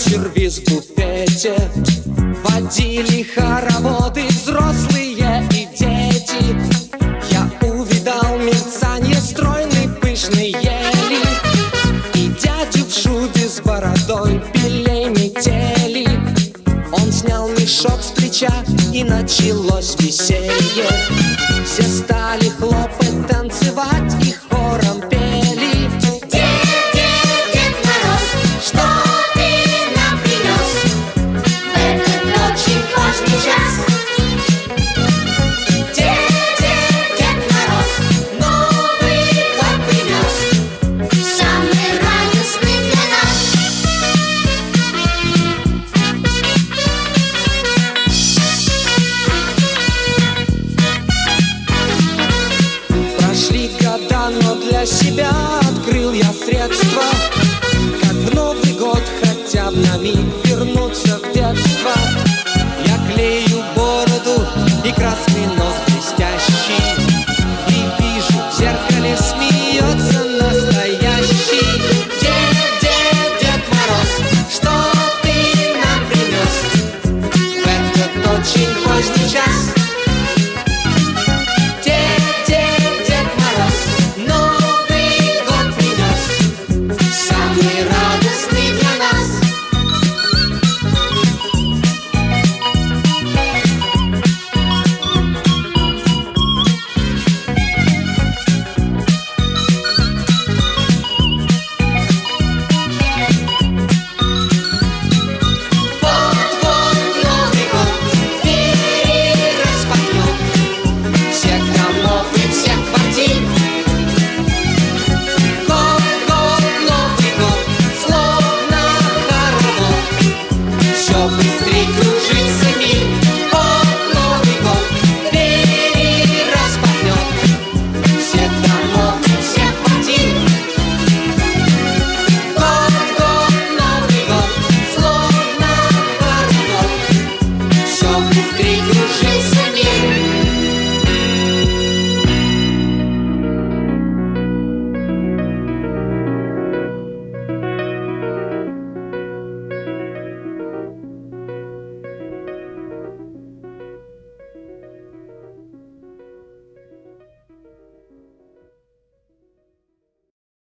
сервиз в буфете. Водили хороводы взрослые и дети. Я увидал мерцанье стройной пышной ели и дядю в шубе с бородой белей метели. Он снял мешок с плеча, и началось веселье. Все стали хлопать, танцевать и хором пели: Дед Мороз, что ты нам принес в этот очень поздний час? Дед Мороз, Новый год принес, самый радостный для нас. Прошли года, но для себя открыл я средства, как в Новый год хотя бы на миг вернуться в детство. Я клею бороду и красный нос блестящий, и вижу в зеркале смеется настоящий. Дед Мороз, что ты нам принес в этот очень поздний час? Дед Мороз, Новый год принес, Самый радостный для нас. вот Новый год двери распахнет, Всех домов и всех квартир. год, Новый год, словно хоровод, все быстрей кружится мир. Вот Новый год двери распахнет, Всех домов и всех квартир. год, Новый год, словно хоровод, все быстрей кружится